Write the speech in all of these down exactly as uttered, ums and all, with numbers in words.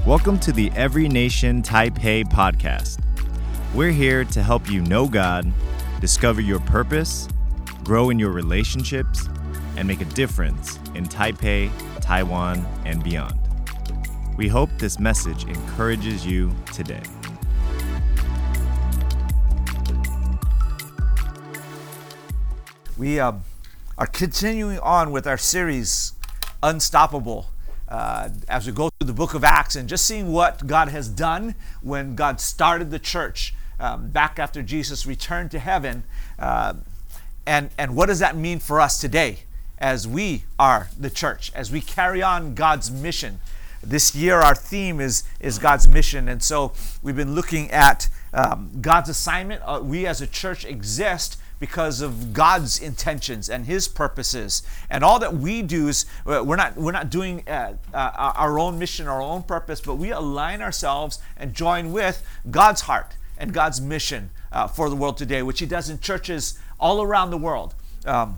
Welcome to the Every Nation Taipei podcast. We're here to help you know God, discover your purpose, grow in your relationships, and make a difference in Taipei, Taiwan, and beyond. We hope this message encourages you today. We uh, are continuing on with our series, Unstoppable, uh, as we go through the book of Acts and just seeing what God has done when God started the church um, back after Jesus returned to heaven. Uh, and, and what does that mean for us today as we are the church, as we carry on God's mission? This year our theme is, is God's mission, and so we've been looking at um, God's assignment. Uh, we as a church exist because of God's intentions and His purposes, and all that we do is uh, we're not we're not doing uh, uh, our own mission, our own purpose, but we align ourselves and join with God's heart and God's mission uh, for the world today, which He does in churches all around the world. Um,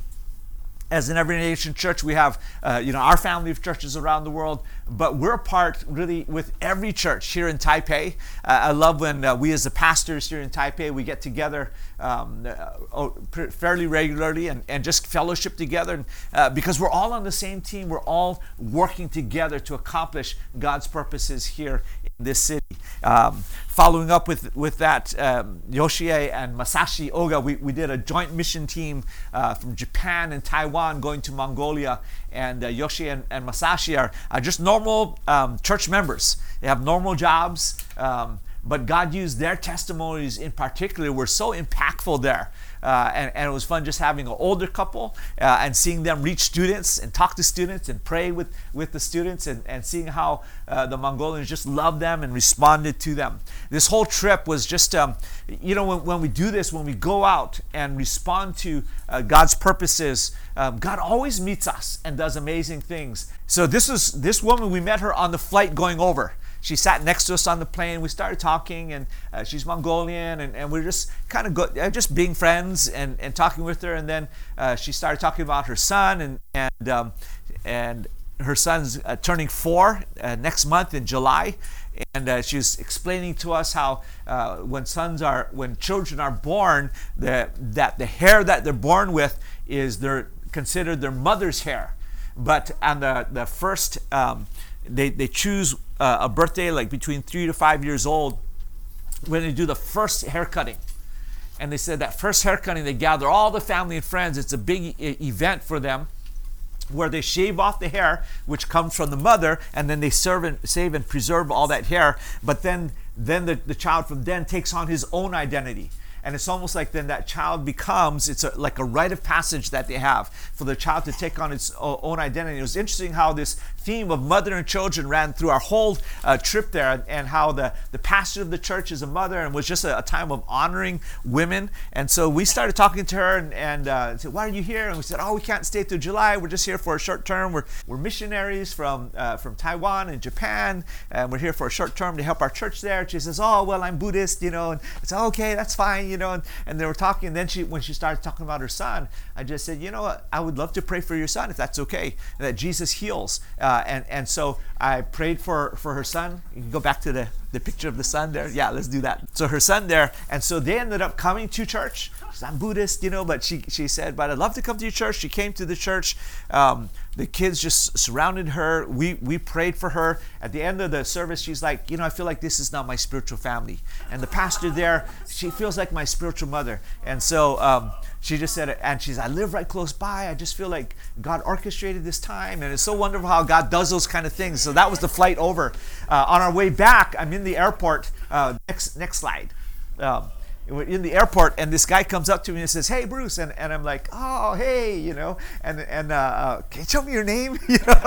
As an Every Nation church, we have uh, you know our family of churches around the world, but we're a part really with every church here in Taipei. Uh, I love when uh, we as the pastors here in Taipei, we get together um, uh, fairly regularly and, and just fellowship together uh, because we're all on the same team. We're all working together to accomplish God's purposes here in this city. Um, following up with, with that, um, Yoshie and Masashi Oga, we, we did a joint mission team uh, from Japan and Taiwan going to Mongolia. And uh, Yoshie and, and Masashi are, are just normal um, church members. They have normal jobs, um, but God used their testimonies in particular were so impactful there. Uh, and, and it was fun just having an older couple uh, and seeing them reach students and talk to students and pray with, with the students and, and seeing how uh, the Mongolians just loved them and responded to them. This whole trip was just, um, you know, when, when we do this, when we go out and respond to uh, God's purposes, um, God always meets us and does amazing things. So this was this woman, we met her on the flight going over. She sat next to us on the plane. We started talking, and uh, she's Mongolian, and, and we we're just kind of go, uh, just being friends and, and talking with her. And then uh, she started talking about her son, and and um, and her son's uh, turning four uh, next month in July. And uh, she was explaining to us how uh, when sons are, when children are born, the, that the hair that they're born with is they're considered their mother's hair, but on the the first. Um, They they choose uh, a birthday like between three to five years old when they do the first hair cutting. And they said that first hair cutting, they gather all the family and friends. It's a big e- event for them where they shave off the hair, which comes from the mother, and then they serve and save and preserve all that hair. But then then the, the child from then takes on his own identity. And it's almost like then that child becomes, it's a, like a rite of passage that they have for the child to take on its own identity. It was interesting how this theme of mother and children ran through our whole uh, trip there, and how the, the pastor of the church is a mother, and was just a, a time of honoring women. And so we started talking to her and, and uh, said, why are you here? And we said, oh, we can't stay through July. We're just here for a short term. We're, we're missionaries from, uh, from Taiwan and Japan, and we're here for a short term to help our church there. And she says, oh, well, I'm Buddhist, you know, and I said, okay, that's fine. You know, and, and they were talking, and then she, when she started talking about her son, I just said, you know what, I would love to pray for your son if that's okay, and that Jesus heals. Uh, and, and so I prayed for, for her son. You can go back to the, the picture of the son there. Yeah, let's do that. So her son there, and so they ended up coming to church. She said, I'm Buddhist, you know, but she, she said, but I'd love to come to your church. She came to the church. Um, the kids just surrounded her. We we prayed for her. At the end of the service, she's like, you know, I feel like this is not my spiritual family. And the pastor there, she feels like my spiritual mother. And so um, she just said, and she's, I live right close by. I just feel like God orchestrated this time. And it's so wonderful how God does those kind of things. So that was the flight over. Uh, on our way back, I'm in the airport. Uh, next, next slide. Um, we're in the airport, and this guy comes up to me and says, hey, Bruce. And, and I'm like, oh, hey, you know, and, and uh, uh, can you tell me your name? You know?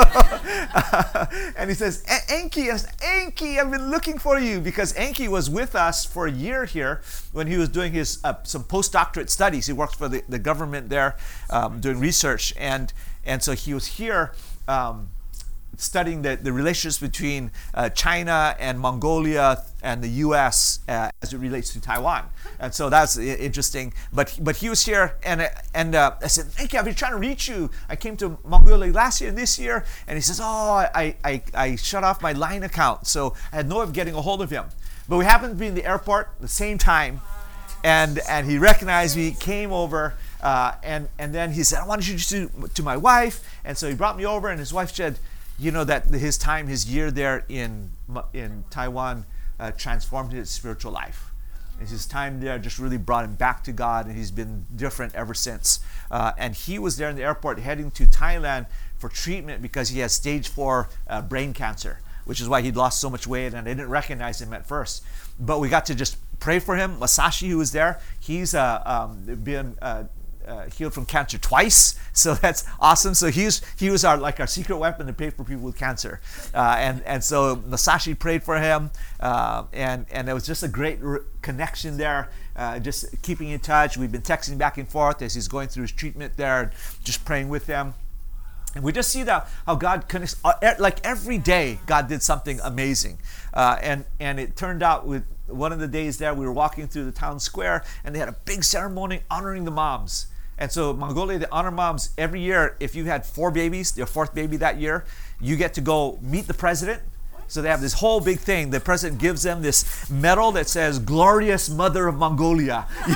uh, and he says, Enki. I said, Enki, I've been looking for you, because Enki was with us for a year here when he was doing his uh, some postdoctorate studies. He worked for the, the government there um, doing research. And, and so he was here um, studying the, the relationships between uh, China and Mongolia and the U S uh, as it relates to Taiwan. And so that's interesting. But but he was here, and and uh, I said, hey, I've been trying to reach you. I came to Mongolia last year and this year. And he says, oh, I, I, I shut off my Line account. So I had no way of getting a hold of him. But we happened to be in the airport at the same time. And and he recognized me, came over, uh, and, and then he said, I want to introduce you to, to my wife. And so he brought me over, and his wife said, you know, that his time, his year there in in Taiwan uh, transformed his spiritual life. And his time there just really brought him back to God, and he's been different ever since. Uh, and he was there in the airport heading to Thailand for treatment because he has stage four uh, brain cancer, which is why he'd lost so much weight, and they didn't recognize him at first. But we got to just pray for him. Masashi, who was there, he's uh, um, been uh, uh, healed from cancer twice, so that's awesome. So he's he was our like our secret weapon to pray for people with cancer, uh, and and so Masashi prayed for him, uh, and and it was just a great re- connection there. Uh, just keeping in touch. We've been texting back and forth as he's going through his treatment there, and just praying with him. And we just see that how God connects, like every day, God did something amazing. Uh, and, and it turned out with one of the days there, we were walking through the town square, and they had a big ceremony honoring the moms. And so Mongolia, they honor moms every year. If you had four babies, your fourth baby that year, you get to go meet the president. So they have this whole big thing. The president gives them this medal that says "Glorious Mother of Mongolia," you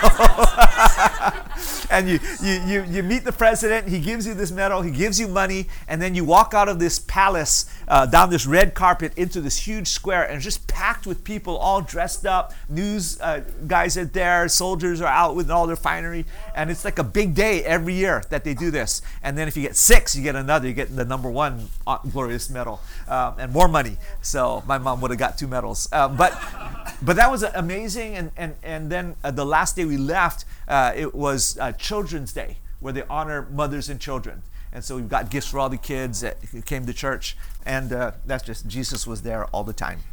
know. And you, you you you meet the president. He gives you this medal. He gives you money, and then you walk out of this palace uh, down this red carpet into this huge square, and it's just packed with people, all dressed up. News uh, guys are there. Soldiers are out with all their finery, and it's like a big day every year that they do this. And then if you get six, you get another. You get the number one glorious medal um, and more money. So my mom would have got two medals. Uh, but but that was amazing. And, and, and then uh, the last day we left, uh, it was uh, Children's Day, where they honor mothers and children. And so we've got gifts for all the kids that came to church. And uh, that's just, Jesus was there all the time.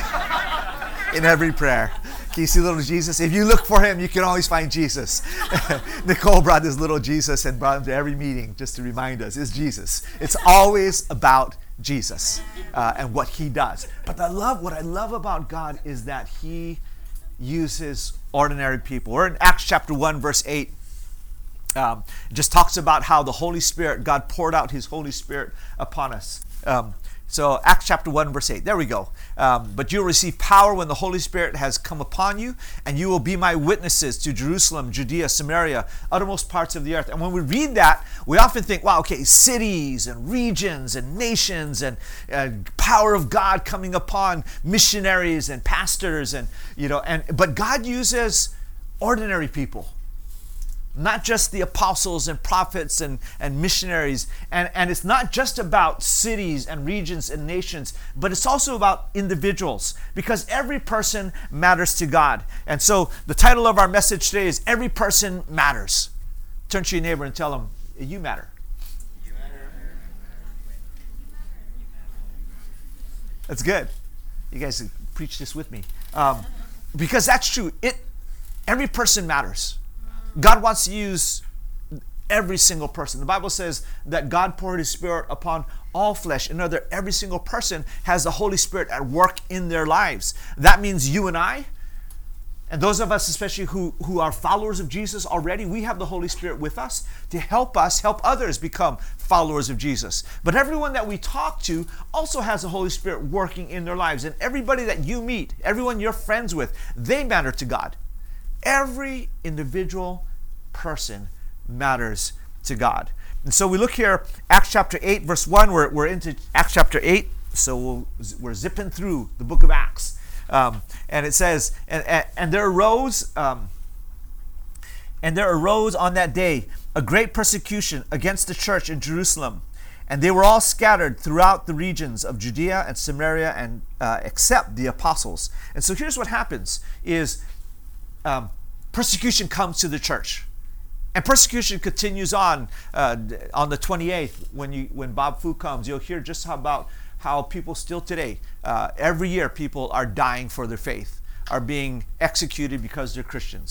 In every prayer. Can you see little Jesus? If you look for him, you can always find Jesus. Nicole brought this little Jesus and brought him to every meeting just to remind us, it's Jesus. It's always about Jesus uh, and what he does. But I love what I love about God is that he uses ordinary people. We're in Acts chapter one, verse eight. Um, it just talks about how the Holy Spirit, God poured out his Holy Spirit upon us. Um, So Acts chapter one, verse eight. There we go. Um, but you will receive power when the Holy Spirit has come upon you, and you will be my witnesses to Jerusalem, Judea, Samaria, uttermost parts of the earth. And when we read that, we often think, wow, okay, cities and regions and nations and uh, power of God coming upon missionaries and pastors, and you know, and but God uses ordinary people. Not just the apostles and prophets and, and missionaries. And, and it's not just about cities and regions and nations, but it's also about individuals, because every person matters to God. And so the title of our message today is Every Person Matters. Turn to your neighbor and tell them, you matter. You matter. That's good. You guys preach this with me. Um, because that's true. It, every person matters. God wants to use every single person. The Bible says that God poured his Spirit upon all flesh. In other words, every single person has the Holy Spirit at work in their lives. That means you and I, and those of us especially who, who are followers of Jesus already, we have the Holy Spirit with us to help us, help others become followers of Jesus. But everyone that we talk to also has the Holy Spirit working in their lives. And everybody that you meet, everyone you're friends with, they matter to God. Every individual person matters to God. And so we look here, Acts chapter eight, verse one. We're, we're into Acts chapter eight, so we'll, we're zipping through the book of Acts. Um, and it says, and, and, and there arose, um, and there arose on that day a great persecution against the church in Jerusalem. And they were all scattered throughout the regions of Judea and Samaria, and uh, except the apostles. And so here's what happens is, Um, persecution comes to the church, and persecution continues on. Uh, on the twenty-eighth, when you when Bob Fu comes, you'll hear just how about how people still today, uh, every year, people are dying for their faith, are being executed because they're Christians,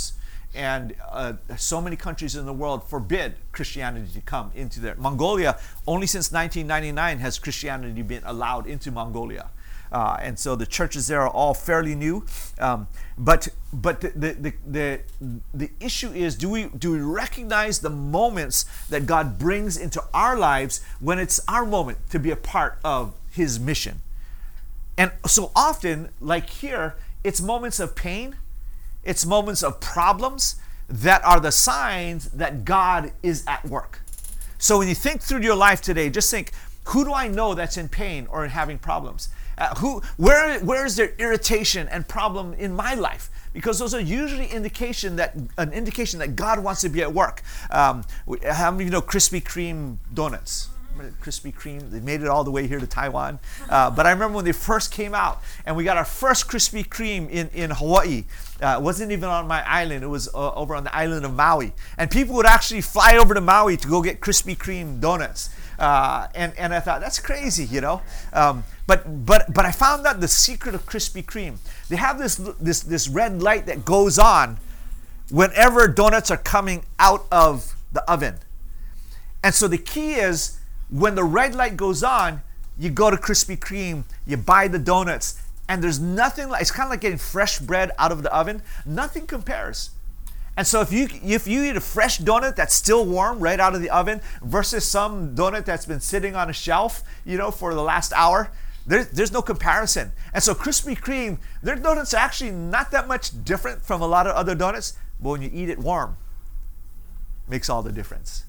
and uh, so many countries in the world forbid Christianity to come into there. Mongolia, only since nineteen ninety-nine has Christianity been allowed into Mongolia. Uh, and so the churches there are all fairly new. Um, but but the, the, the, the issue is, do we, do we recognize the moments that God brings into our lives when it's our moment to be a part of His mission? And so often, like here, it's moments of pain, it's moments of problems that are the signs that God is at work. So when you think through your life today, just think, who do I know that's in pain or having problems? Uh, who, where, where is there irritation and problem in my life? Because those are usually indication that an indication that God wants to be at work. Um, how many of you know Krispy Kreme donuts? Krispy Kreme, they made it all the way here to Taiwan. Uh, but I remember when they first came out, and we got our first Krispy Kreme in, in Hawaii. Uh, it wasn't even on my island, it was uh, over on the island of Maui. And people would actually fly over to Maui to go get Krispy Kreme donuts. Uh, and, and I thought, that's crazy, you know. Um, but but but I found out the secret of Krispy Kreme. They have this this this red light that goes on whenever donuts are coming out of the oven. And so the key is, when the red light goes on, you go to Krispy Kreme, you buy the donuts, and there's nothing like, it's kind of like getting fresh bread out of the oven. Nothing compares. And so if you if you eat a fresh donut that's still warm right out of the oven versus some donut that's been sitting on a shelf, you know, for the last hour, there's there's no comparison. And so Krispy Kreme, their donuts are actually not that much different from a lot of other donuts, but when you eat it warm, it makes all the difference.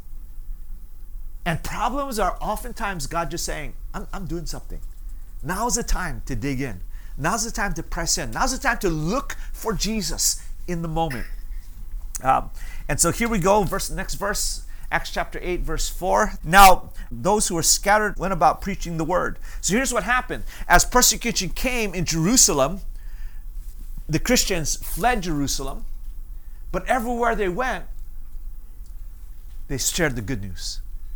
And problems are oftentimes God just saying, I'm, I'm doing something. Now's the time to dig in. Now's the time to press in. Now's the time to look for Jesus in the moment. Um, and so here we go, verse next verse, Acts chapter eight, verse four. Now, those who were scattered went about preaching the word. So here's what happened. As persecution came in Jerusalem, the Christians fled Jerusalem, but everywhere they went, they shared the good news.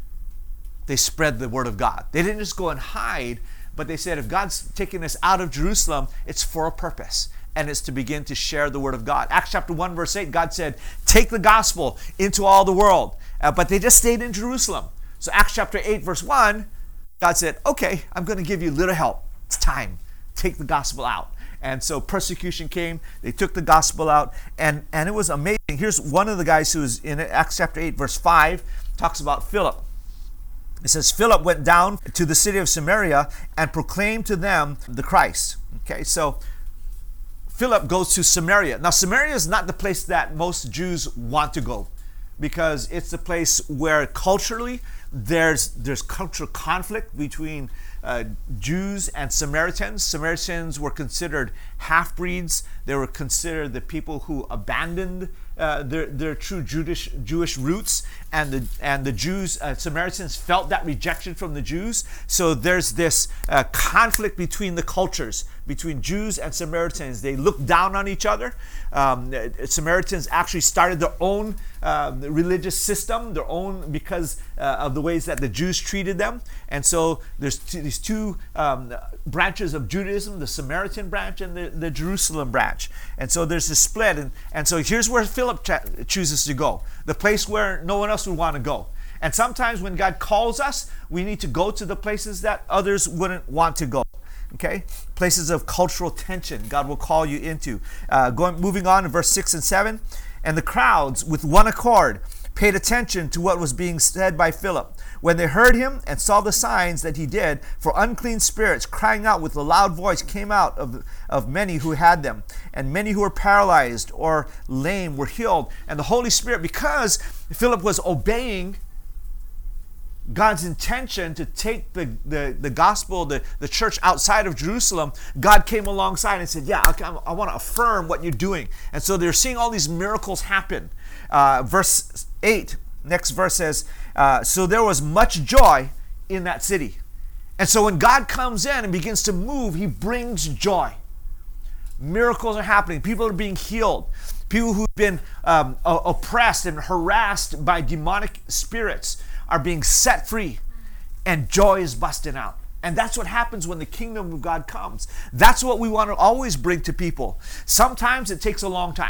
They spread the word of God. They didn't just go and hide, but they said, if God's taking us out of Jerusalem, it's for a purpose, and it's to begin to share the word of God. Acts chapter one, verse eight, God said, take the gospel into all the world. Uh, but they just stayed in Jerusalem. So Acts chapter eight, verse one, God said, okay, I'm going to give you a little help. It's time. Take the gospel out. And so persecution came. They took the gospel out, and, and it was amazing. Here's one of the guys who's in Acts chapter eight, verse five, talks about Philip. It says, Philip went down to the city of Samaria and proclaimed to them the Christ. Okay, so Philip goes to Samaria. Now, Samaria is not the place that most Jews want to go, because it's the place where culturally there's there's cultural conflict between uh, Jews and Samaritans. Samaritans were considered half-breeds. They were considered the people who abandoned uh, their their true Jewish Jewish roots, and the and the Jews uh, Samaritans felt that rejection from the Jews. So there's this uh, conflict between the cultures, between Jews and Samaritans. They looked down on each other. Um, Samaritans actually started their own uh, religious system, their own, because uh, of the ways that the Jews treated them. And so there's two, these two um, branches of Judaism, the Samaritan branch and the, the Jerusalem branch. And so there's this split. And, and so here's where Philip cha- chooses to go, the place where no one else would want to go. And sometimes when God calls us, we need to go to the places that others wouldn't want to go. Okay, places of cultural tension God will call you into. Uh, going, moving on to verse six and seven. And the crowds with one accord paid attention to what was being said by Philip, when they heard him and saw the signs that he did. For unclean spirits, crying out with a loud voice, came out of, of many who had them. And many who were paralyzed or lame were healed. And the Holy Spirit, because Philip was obeying God's intention to take the, the, the gospel, the, the church outside of Jerusalem, God came alongside and said, yeah, I, I want to affirm what you're doing. And so they're seeing all these miracles happen. Uh, verse eight, next verse says, uh, so there was much joy in that city. And so when God comes in and begins to move, he brings joy. Miracles are happening. People are being healed. People who've been um, oppressed and harassed by demonic spirits are being set free, and joy is busting out. And that's what happens when the kingdom of God comes. That's what we want to always bring to people. Sometimes it takes a long time.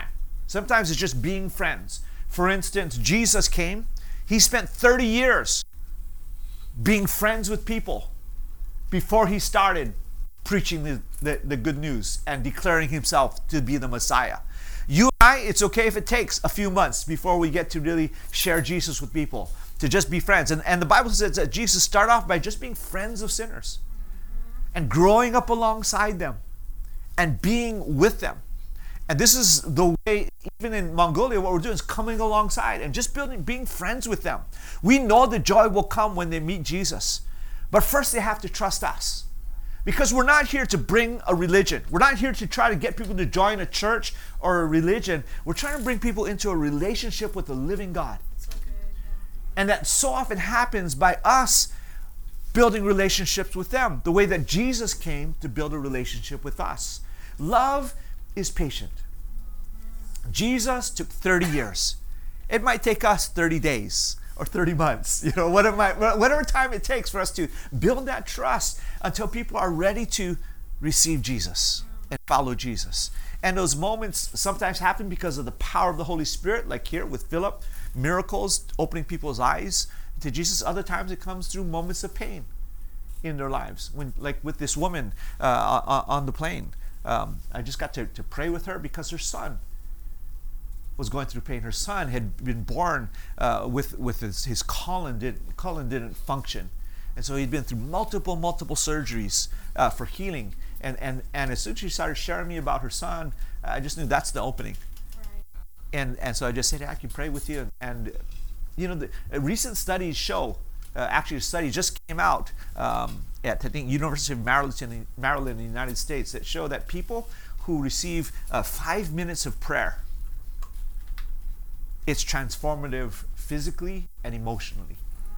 Sometimes it's just being friends. For instance, Jesus came. He spent thirty years being friends with people before he started preaching the, the, the good news and declaring himself to be the Messiah. You and I, it's okay if it takes a few months before we get to really share Jesus with people, to just be friends. And, and the Bible says that Jesus started off by just being friends of sinners and growing up alongside them and being with them. And this is the way, even in Mongolia, what we're doing is coming alongside and just building, being friends with them. We know the joy will come when they meet Jesus. But first they have to trust us. Because we're not here to bring a religion. We're not here to try to get people to join a church or a religion. We're trying to bring people into a relationship with the living God. So good, yeah. And that so often happens by us building relationships with them, the way that Jesus came to build a relationship with us. Love is patient. Jesus took thirty years. It might take us thirty days or thirty months, you know, whatever, whatever time it takes for us to build that trust until people are ready to receive Jesus and follow Jesus. And those moments sometimes happen because of the power of the Holy Spirit, like here with Philip, miracles, opening people's eyes to Jesus. Other times it comes through moments of pain in their lives. When, like with this woman uh, on the plane, um, I just got to, to pray with her because her son was going through pain. Her son had been born uh, with with his, his colon didn't colon didn't function, and so he'd been through multiple multiple surgeries uh, for healing. And and and as soon as she started sharing me about her son, I just knew that's the opening. Right. And and so I just said, hey, I can pray with you. And, and you know, the uh, recent studies show, uh, actually a study just came out um, at I think University of Maryland in Maryland in the United States that show that people who receive uh, five minutes of prayer, it's transformative physically and emotionally.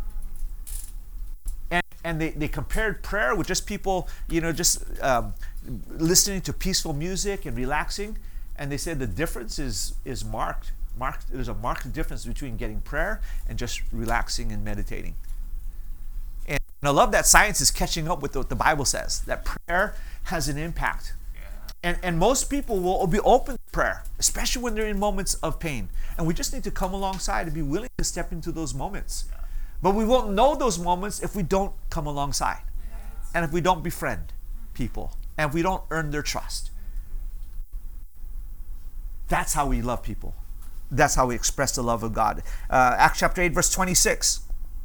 And, and they, they compared prayer with just people, you know, just um, listening to peaceful music and relaxing. And they said the difference is is marked. marked. There's a marked difference between getting prayer and just relaxing and meditating. And, and I love that science is catching up with what the Bible says, that prayer has an impact. And, and most people will be open to prayer, especially when they're in moments of pain. And we just need to come alongside and be willing to step into those moments. Yeah. But we won't know those moments if we don't come alongside. Yes. And if we don't befriend people. And if we don't earn their trust. That's how we love people. That's how we express the love of God. Uh, Acts chapter eight, verse twenty-six.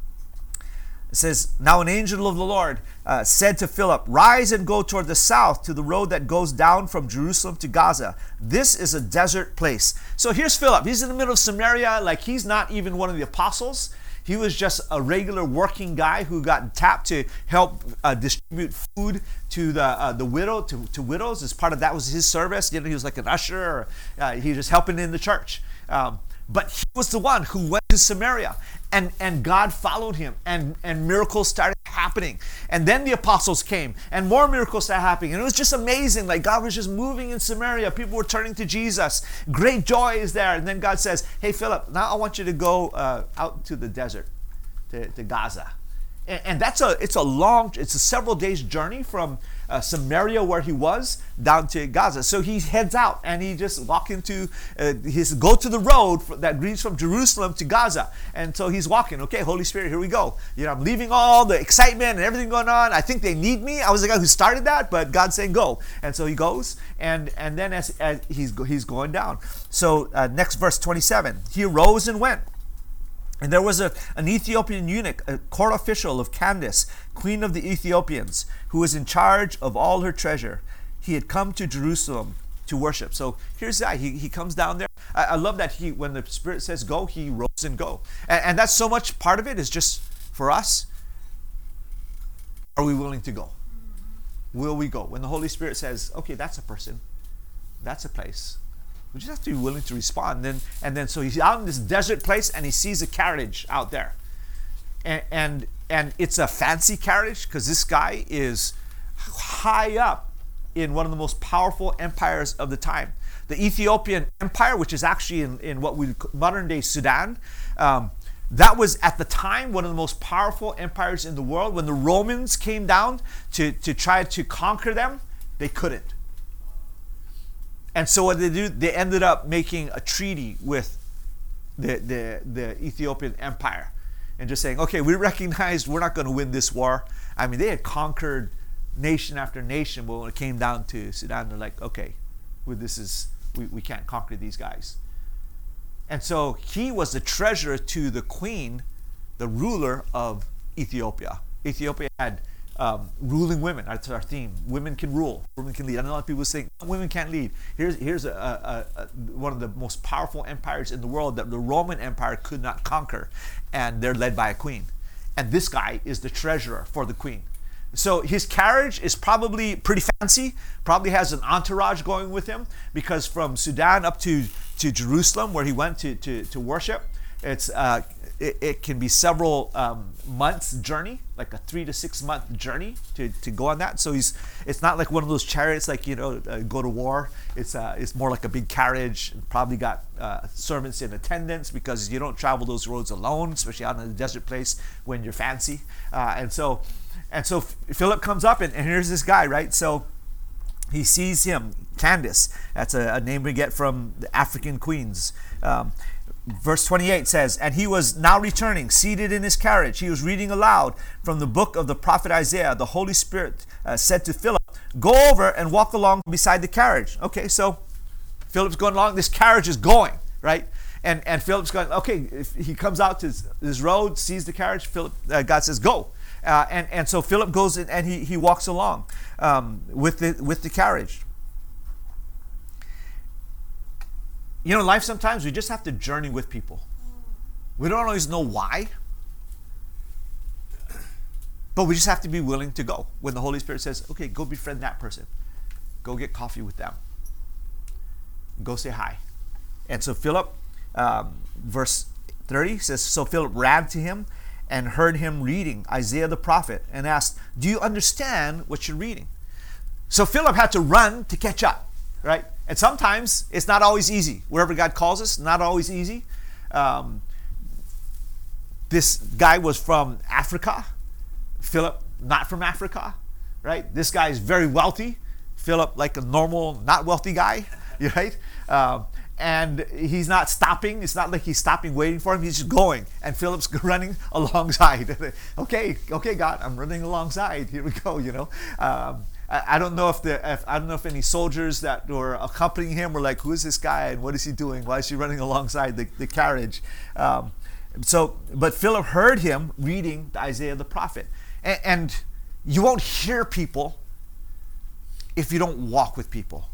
It says, now an angel of the Lord uh, said to Philip, rise and go toward the south to the road that goes down from Jerusalem to Gaza. This is a desert place. So here's Philip. He's in the middle of Samaria, like he's not even one of the apostles. He was just a regular working guy who got tapped to help uh, distribute food to the uh, the widow to, to widows. As part of that was his service. You know, he was like an usher. Or, uh, he was just helping in the church. Um, But he was the one who went to Samaria, and, and God followed him, and, and miracles started happening. And then the apostles came, and more miracles started happening. And it was just amazing. Like God was just moving in Samaria. People were turning to Jesus. Great joy is there. And then God says, hey, Philip, now I want you to go uh, out to the desert, to, to Gaza. And, and that's a, it's a long, it's a several days journey from uh, Samaria where he was down to Gaza. So he heads out and he just walk into uh, his go to the road that leads from Jerusalem to Gaza. And so he's walking. Okay, Holy Spirit, here we go. You know, I'm leaving all the excitement and everything going on. I think they need me. I was the guy who started that, but God's saying go. And so he goes, and and then as, as he's he's going down. So uh, next verse twenty-seven. He arose and went. And there was a, an Ethiopian eunuch, a court official of Candace, queen of the Ethiopians, who was in charge of all her treasure. He had come to Jerusalem to worship. So here's that. He, he comes down there. I, I love that he, when the Spirit says go, he rose and go. And, and that's so much part of it is just for us. Are we willing to go? Will we go? When the Holy Spirit says, okay, that's a person. That's a place. We just have to be willing to respond. And then, and then so he's out in this desert place and he sees a carriage out there. And and, and it's a fancy carriage because this guy is high up in one of the most powerful empires of the time. The Ethiopian Empire, which is actually in, in what we modern day Sudan, um, that was at the time one of the most powerful empires in the world. When the Romans came down to, to try to conquer them, they couldn't. And so what they do, they ended up making a treaty with the, the, the Ethiopian Empire and just saying, okay, we recognize we're not going to win this war. I mean, they had conquered nation after nation, but when it came down to Sudan, they're like, okay, well, this is, we, we can't conquer these guys. And so he was the treasurer to the queen, the ruler of Ethiopia. Ethiopia had um, ruling women. That's our theme. Women can rule. Women can lead. I know a lot of people saying women can't lead. Here's here's a, a, a, one of the most powerful empires in the world that the Roman Empire could not conquer, and they're led by a queen. And this guy is the treasurer for the queen. So his carriage is probably pretty fancy, probably has an entourage going with him, because from Sudan up to, to Jerusalem, where he went to, to, to worship, it's uh, it, it can be several um, months journey, like a three to six month journey to, to go on that. So he's it's not like one of those chariots, like, you know, uh, go to war. It's uh, it's more like a big carriage. Probably got uh, servants in attendance, because you don't travel those roads alone, especially out in a desert place when you're fancy. Uh, and so and so Philip comes up, and, and here's this guy, right? So he sees him, Candace. That's a, a name we get from the African queens. Um, Verse twenty-eight says, and he was now returning, seated in his carriage. He was reading aloud from the book of the prophet Isaiah. The Holy Spirit uh, said to Philip, go over and walk along beside the carriage. Okay, so Philip's going along. This carriage is going, right? And and Philip's going, okay, if he comes out to his, his road, sees the carriage, Philip, uh, God says, go. Uh, and, and so Philip goes in, and he, he walks along um, with the with the carriage. You know, in life sometimes we just have to journey with people. We don't always know why, but we just have to be willing to go. When the Holy Spirit says, okay, go befriend that person. Go get coffee with them. Go say hi. And so Philip, um, verse thirty says, so Philip ran to him and heard him reading Isaiah the prophet and asked, do you understand what you're reading? So Philip had to run to catch up, right? And sometimes it's not always easy. Wherever God calls us, not always easy. Um, this guy was from Africa. Philip, not from Africa, right? This guy is very wealthy. Philip, like a normal, not wealthy guy, right? Um, and he's not stopping. It's not like he's stopping waiting for him. He's just going. And Philip's running alongside. okay, okay, God, I'm running alongside. Here we go, you know. Um, I don't know if the if, I don't know if any soldiers that were accompanying him were like, who is this guy and what is he doing? Why is he running alongside the, the carriage? Um, so, but Philip heard him reading Isaiah the prophet. And, and you won't hear people if you don't walk with people.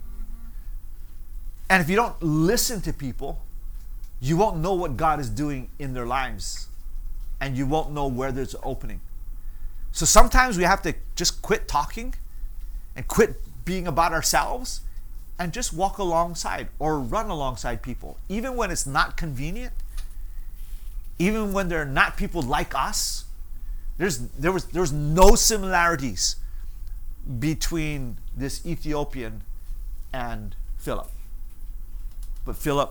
And if you don't listen to people, you won't know what God is doing in their lives. And you won't know where there's an opening. So sometimes we have to just quit talking and quit being about ourselves and just walk alongside or run alongside people. Even when it's not convenient, even when they're not people like us, there's there was there was no similarities between this Ethiopian and Philip. But Philip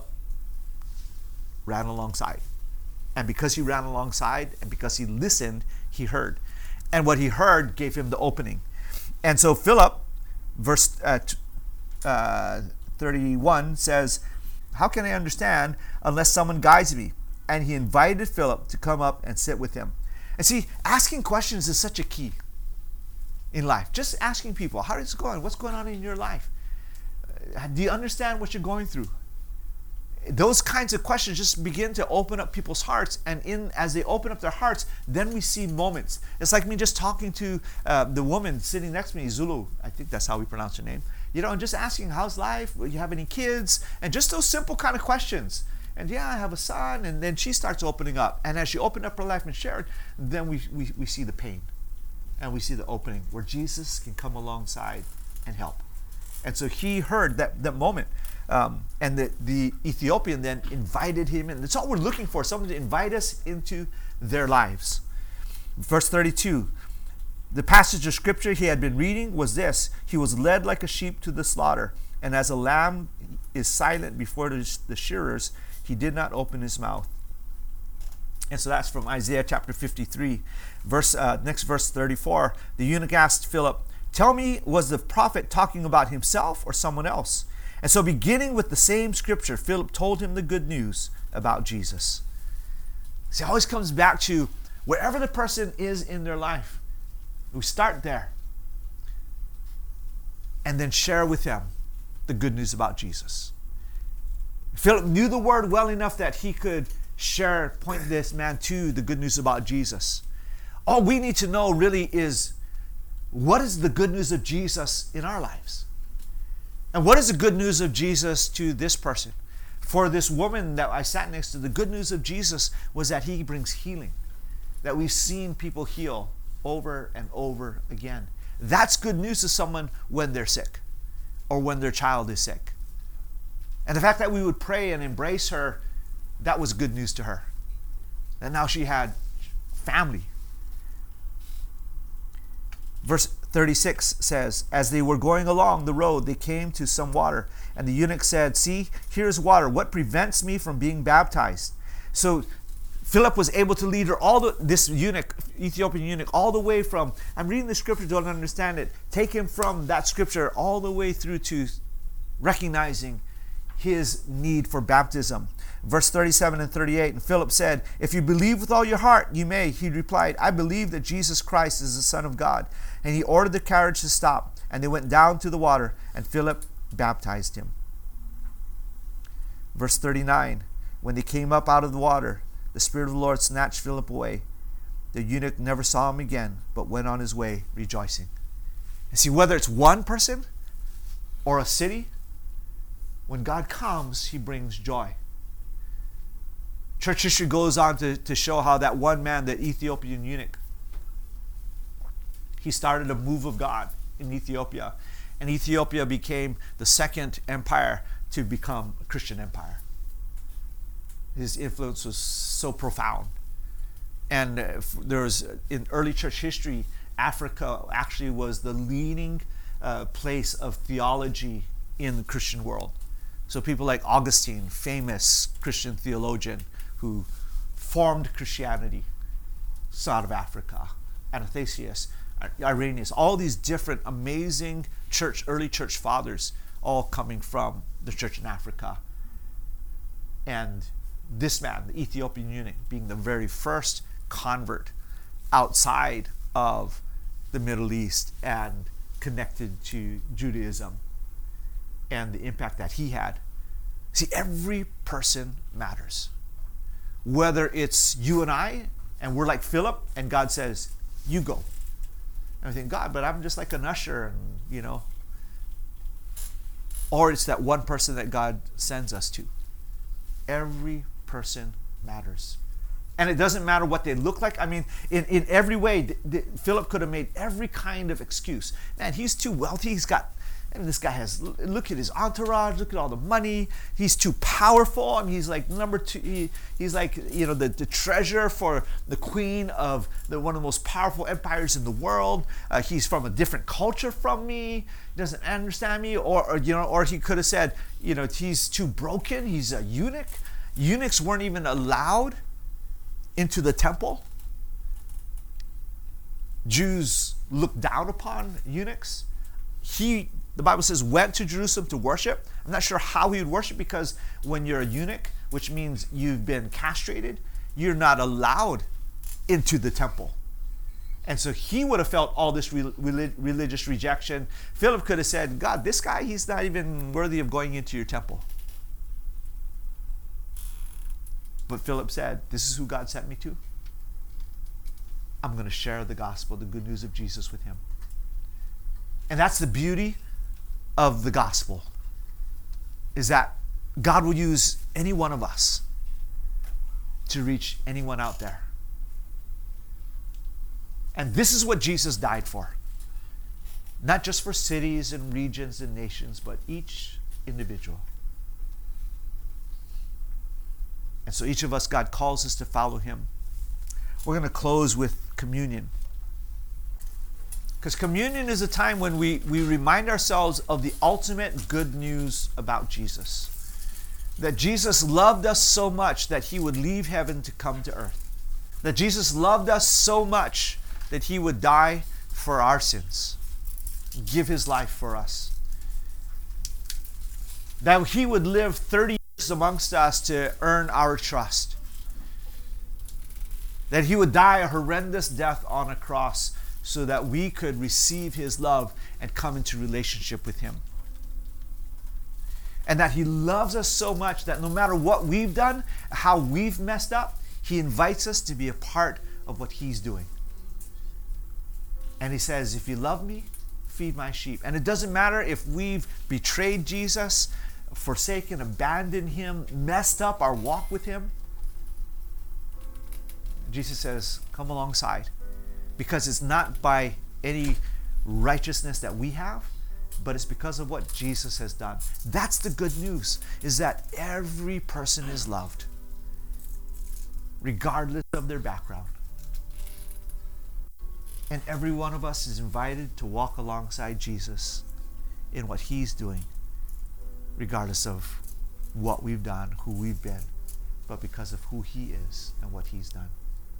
ran alongside. And because he ran alongside and because he listened, he heard. And what he heard gave him the opening. And so Philip, verse uh, uh, thirty-one says, how can I understand unless someone guides me? And he invited Philip to come up and sit with him. And see, asking questions is such a key in life. Just asking people, how is it going? What's going on in your life? Do you understand what you're going through? Those kinds of questions just begin to open up people's hearts, and in as they open up their hearts, then we see moments. It's like me just talking to uh, the woman sitting next to me, Zulu. I think that's how we pronounce her name. You know, and just asking, how's life? Do you have any kids? And just those simple kind of questions. And yeah, I have a son. And then she starts opening up. And as she opened up her life and shared, then we, we, we see the pain. And we see the opening where Jesus can come alongside and help. And so he heard that, that moment. Um, and the, the Ethiopian then invited him in. That's all we're looking for, someone to invite us into their lives. Verse thirty-two, the passage of scripture he had been reading was this: he was led like a sheep to the slaughter, and as a lamb is silent before the, the shearers, he did not open his mouth. And so that's from Isaiah chapter fifty-three. Verse uh, next verse thirty-four, the eunuch asked Philip, tell me, was the prophet talking about himself or someone else? And so beginning with the same scripture, Philip told him the good news about Jesus. See, it always comes back to wherever the person is in their life, we start there and then share with them the good news about Jesus. Philip knew the word well enough that he could share, point this man to the good news about Jesus. All we need to know really is, what is the good news of Jesus in our lives? And what is the good news of Jesus to this person? For this woman that I sat next to, the good news of Jesus was that he brings healing. That we've seen people heal over and over again. That's good news to someone when they're sick or when their child is sick. And the fact that we would pray and embrace her, that was good news to her. And now she had family. Verse thirty-six says, as they were going along the road, they came to some water. And the eunuch said, see, here's water. What prevents me from being baptized? So Philip was able to lead her, all the, this eunuch, Ethiopian eunuch, all the way from, I'm reading the scripture, don't understand it, take him from that scripture all the way through to recognizing his need for baptism. Verse thirty-seven and thirty-eight, and Philip said, if you believe with all your heart, you may. He replied, I believe that Jesus Christ is the Son of God. And he ordered the carriage to stop, and they went down to the water, and Philip baptized him. Verse thirty-nine, when they came up out of the water, the Spirit of the Lord snatched Philip away. The eunuch never saw him again, but went on his way rejoicing. And see, whether it's one person or a city, when God comes, he brings joy. Church history goes on to, to show how that one man, the Ethiopian eunuch, he started a move of God in Ethiopia. And Ethiopia became the second empire to become a Christian empire. His influence was so profound. And uh, there was, in early church history, Africa actually was the leading uh, place of theology in the Christian world. So people like Augustine, famous Christian theologian who formed Christianity, out of Africa, Athanasius, Irenaeus, all these different amazing church, early church fathers, all coming from the church in Africa. And this man, the Ethiopian eunuch, being the very first convert outside of the Middle East and connected to Judaism and the impact that he had. See, every person matters. Whether it's you and I, and we're like Philip, and God says, you go. And I think, God, but I'm just like an usher, and you know. Or it's that one person that God sends us to. Every person matters. And it doesn't matter what they look like. I mean, in, in every way, th- th- Philip could have made every kind of excuse. Man, he's too wealthy. He's got, I mean, this guy has, look at his entourage, look at all the money. He's too powerful. I mean, he's like number two, he, he's like, you know, the, the treasure for the queen of the, one of the most powerful empires in the world. Uh, he's from a different culture from me. He doesn't understand me. Or, or, you know, or he could have said, you know, he's too broken. He's a eunuch. Eunuchs weren't even allowed into the temple. Jews looked down upon eunuchs. He, the Bible says, went to Jerusalem to worship. I'm not sure how he would worship, because when you're a eunuch, which means you've been castrated, you're not allowed into the temple. And so he would have felt all this re- religious rejection. Philip could have said, God, this guy, he's not even worthy of going into your temple. But Philip said, this is who God sent me to. I'm going to share the gospel, the good news of Jesus with him. And that's the beauty of the gospel, is that God will use any one of us to reach anyone out there. And this is what Jesus died for. Not just for cities and regions and nations, but each individual. And so each of us, God calls us to follow him. We're going to close with communion. Because communion is a time when we, we remind ourselves of the ultimate good news about Jesus. That Jesus loved us so much that he would leave heaven to come to earth. That Jesus loved us so much that he would die for our sins. Give his life for us. that he would live thirty years amongst us to earn our trust, that he would die a horrendous death on a cross so that we could receive his love and come into relationship with him. And that he loves us so much that no matter what we've done, how we've messed up, he invites us to be a part of what he's doing. And he says, if you love me, feed my sheep. And it doesn't matter if we've betrayed Jesus, forsaken, abandoned him, messed up our walk with him. Jesus says, come alongside. Because it's not by any righteousness that we have, but it's because of what Jesus has done. That's the good news, is that every person is loved, regardless of their background. And every one of us is invited to walk alongside Jesus in what he's doing, regardless of what we've done, who we've been, but because of who he is and what he's done.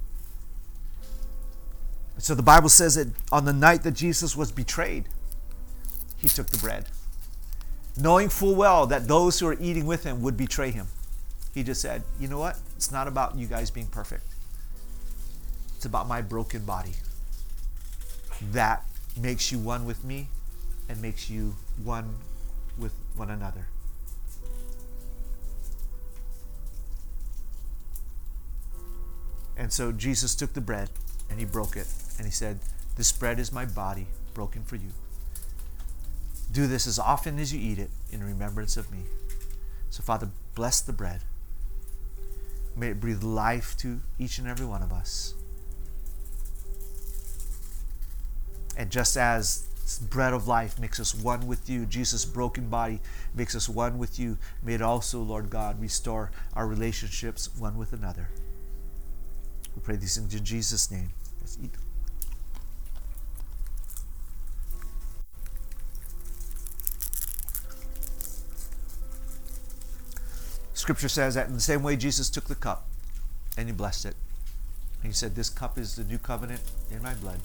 And so the Bible says that on the night that Jesus was betrayed, he took the bread, knowing full well that those who are eating with him would betray him. He just said, you know what? It's not about you guys being perfect. It's about my broken body that makes you one with me and makes you one with one another. And so Jesus took the bread and he broke it and he said, this bread is my body broken for you. Do this as often as you eat it in remembrance of me. So Father, bless the bread. May it breathe life to each and every one of us. And just as bread of life makes us one with you, Jesus' broken body makes us one with you, may it also, Lord God, restore our relationships one with another. We pray these things in Jesus' name. Let's eat. Scripture says that in the same way Jesus took the cup and he blessed it. And he said, this cup is the new covenant in my blood.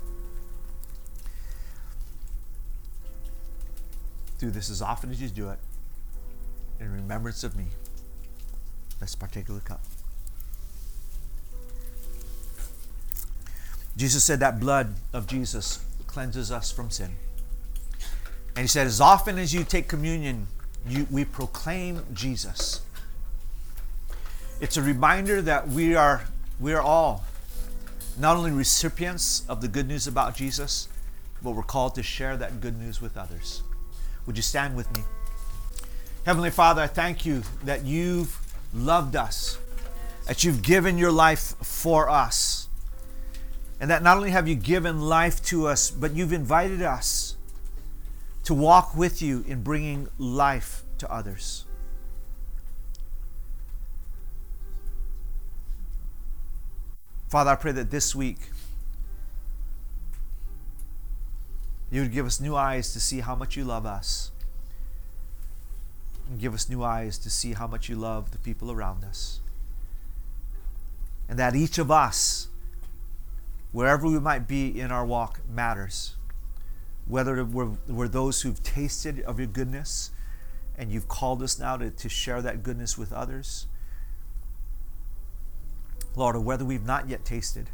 Do this as often as you do it in remembrance of me. Let's partake of the cup. Jesus said that blood of Jesus cleanses us from sin. And he said, as often as you take communion, you, we proclaim Jesus. It's a reminder that we are, we are all not only recipients of the good news about Jesus, but we're called to share that good news with others. Would you stand with me? Heavenly Father, I thank you that you've loved us, that you've given your life for us, and that not only have you given life to us, but you've invited us to walk with you in bringing life to others. Father, I pray that this week you would give us new eyes to see how much you love us. And give us new eyes to see how much you love the people around us. And that each of us, wherever we might be in our walk, matters. Whether we're, we're those who've tasted of your goodness and you've called us now to, to share that goodness with others. Lord, or whether we've not yet tasted.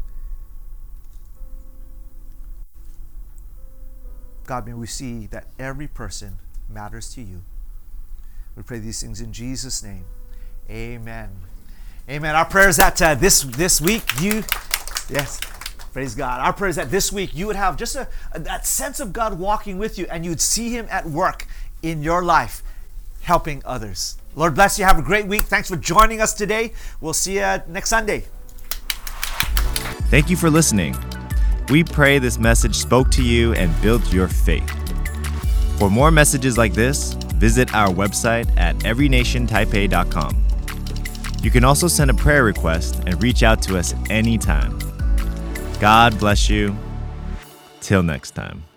God, may we see that every person matters to you. We pray these things in Jesus' name. Amen. Amen. Our prayer is that uh, this this week you, yes, praise God. Our prayer is that this week you would have just a, a that sense of God walking with you, and you'd see Him at work in your life, helping others. Lord bless you. Have a great week. Thanks for joining us today. We'll see you next Sunday. Thank you for listening. We pray this message spoke to you and built your faith. For more messages like this, visit our website at every nation taipei dot com. You can also send a prayer request and reach out to us anytime. God bless you. Till next time.